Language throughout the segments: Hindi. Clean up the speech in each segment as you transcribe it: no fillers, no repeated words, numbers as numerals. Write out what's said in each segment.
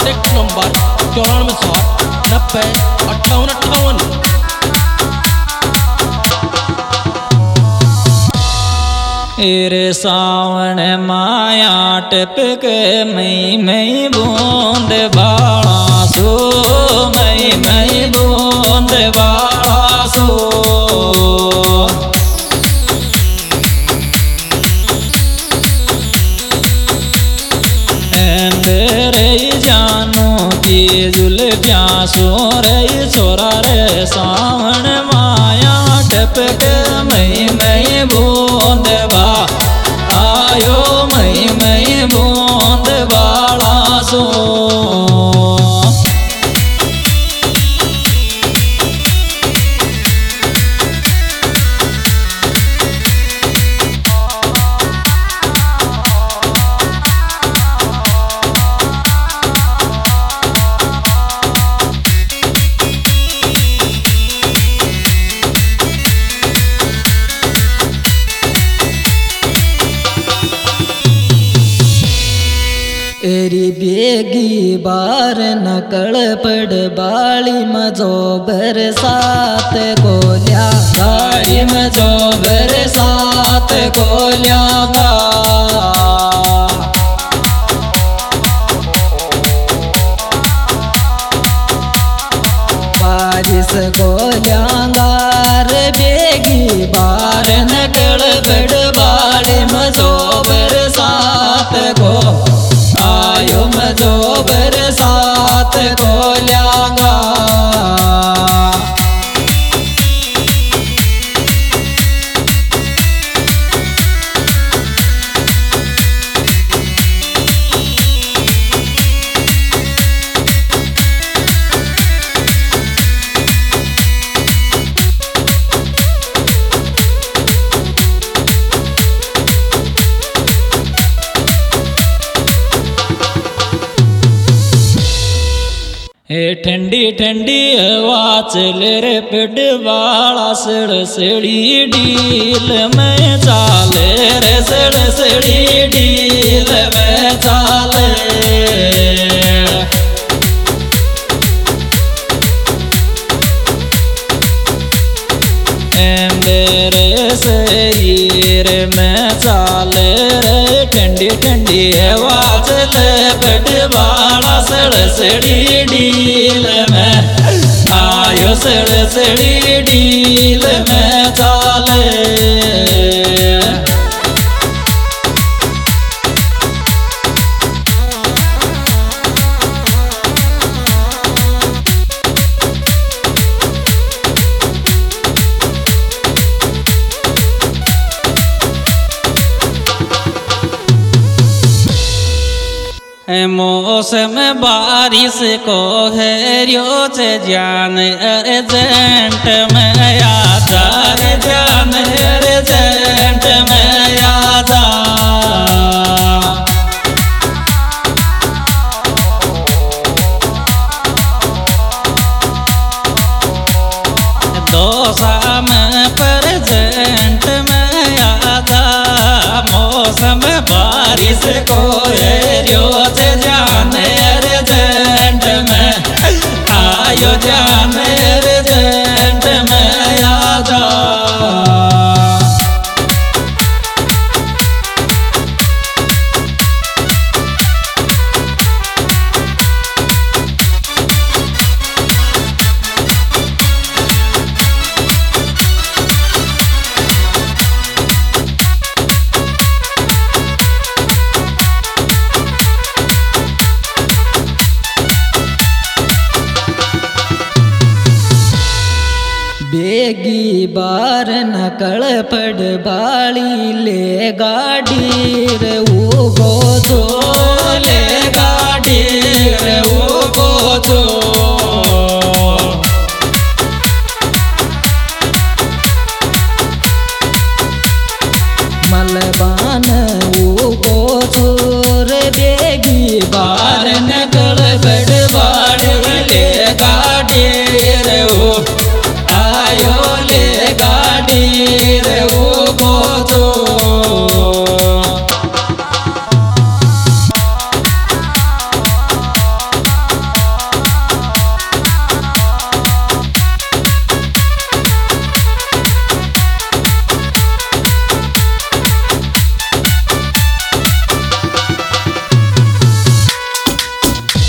Contact number 9460905858। रे सावन माया टपक मई बूंद बाड़ा सो मई बूंद बाड़ा सो। रे जानो की जुल्फिया सो रे छोरा रे सावन माया टपक मई बूंद बा आयो मई बूंद बाड़ा सो। एरी बेगी बार नकल पड़ बाली मजो बरसात गोलिया गाड़ी मजो बरसात गोलिया गा। बारिश गोलिया गार बेगी बार नकल पड़ बाली मजो बरसात गो आयो मजो बरसात गोलियांगा। ठंडी ठंडी हवा चल रे पेड़ वाला सड़ सड़ी डील में चाले रे सड़ सड़ी डील में चाले। मेरे शरीर में चाले रे ठंडी ठंडी हवा चल पेड़ वाला सड़ सड़ी डील में आयो सड़ सड़ी डील में चाले। मौसम बारिश को है रोज जान अर्जेंट में आजा रे जान अर्जेंट में आजा। दोसा में प्रेजेंट में आजा मौसम बारिश को है रोज जान अर्जेंट में आयो जान अर्जेंट में आजा। बेगी बार नकल पड़ बाली ले गाड़ी रे वो गोदो ले गाड़ी रे वो गोदो। मलबान वो गोदो रे बेगी बार नकल पड़ बाली ले गाड़ी रे वो आयो ले गाड़ी रे वो गोदो।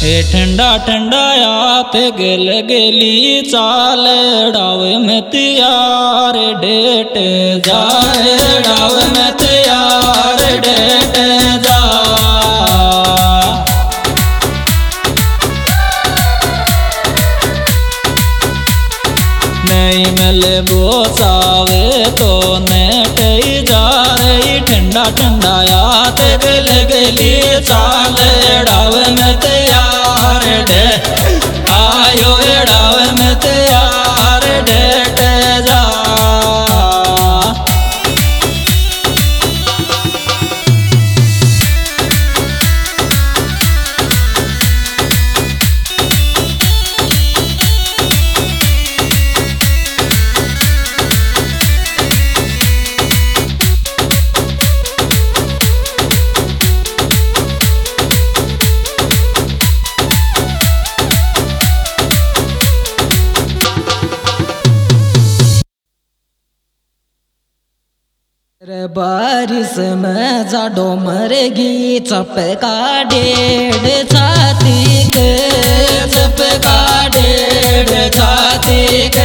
ए ठंडा ठंडा आप गल गली चाल डाव में तैयार डेट जाए डाव में तैयार डेट जा नहीं मिल बोसावे तो नेट जा रही ठंडा ठंडा याद गल गली चाल डाव में तैयार डे आयो डाव में तैयार डेट जा बारिश में जाडो मरेगी चपका डेढ़ छाती के चपका डेढ़ छाती के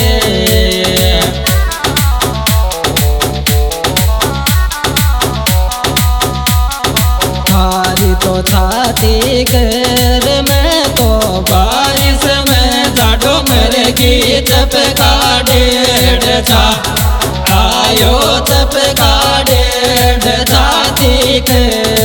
थारी तो छाती कर में तो बारिश में जाडो मरेगी चपका डेढ़ छा आयो चपका डेढ़ छाती के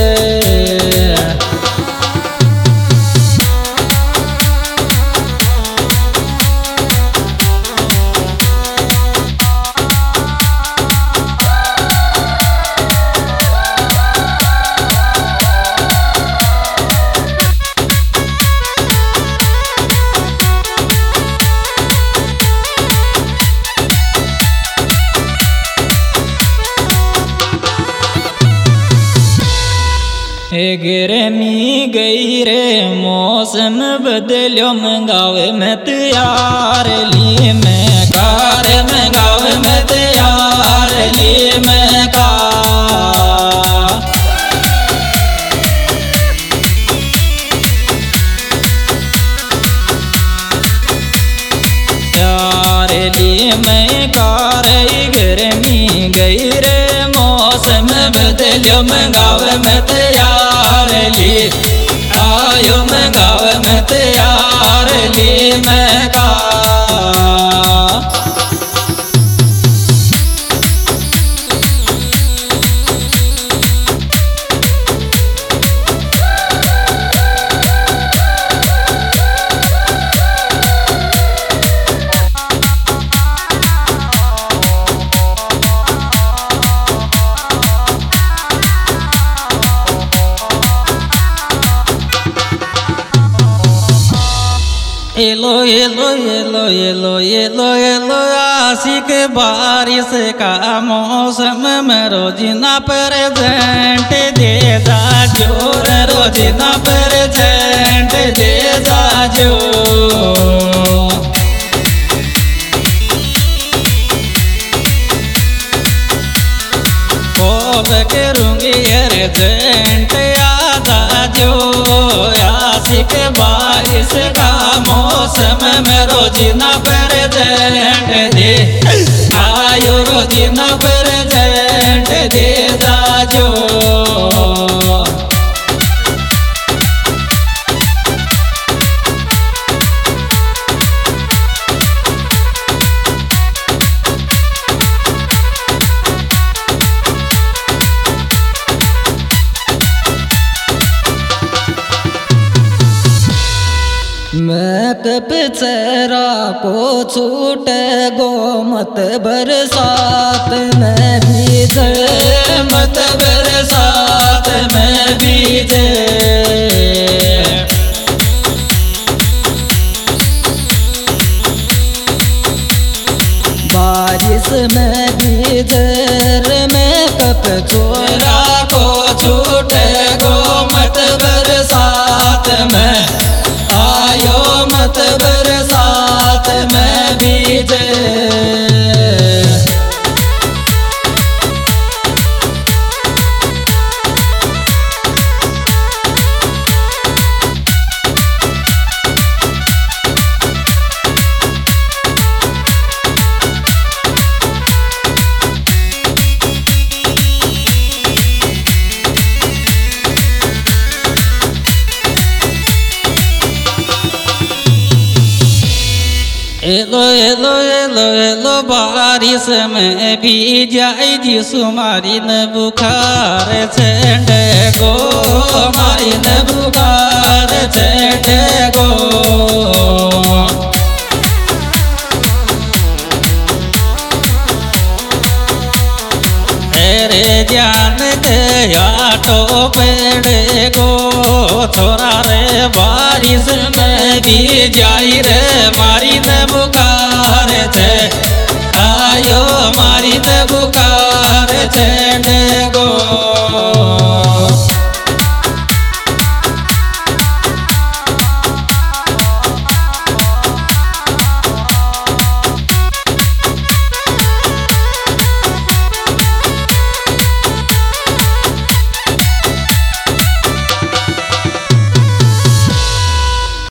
गर्मी गई रे मौसम बदलो मंगावे में तैयार ली में कार मंगावे में तैयार ली में कार ली में कार गर्मी गई रे मौसम बदलो मंगावे में तैयार ली आयो मंगावे में तैयार ली मैं का एलो एलो एलो एलो एलो एलो आशिक बारिश का मौसम में रोजिना प्रेजेंट दे जा जोर रोजिना प्रेजेंट दे जा जो कोब करूंगी अर्जेंट आजा जो आशिक बारिश का मौसम में रोजिना प्रेजेंट दे आयो रोजिना प्रेजेंट दे जा जो मैकअप चेहरा को छूट गो मत बरसात में भीजे मत बरसात में भीजे बारिश में भीजे मैकअप चेहरा को छूट गो मत बरसात में आयो मत बरसात में भीजे एलो एलो एलो एलो बारिश में भी जाई जी सुमारी न बुखार छेंडे गो मारी न बुखार छेंडे गो रे जान दे आटो पेड़े गो छोरा रे बारिश में भी जाई रे मारी न बुखार छे आयो मारी न बुखार छे गो।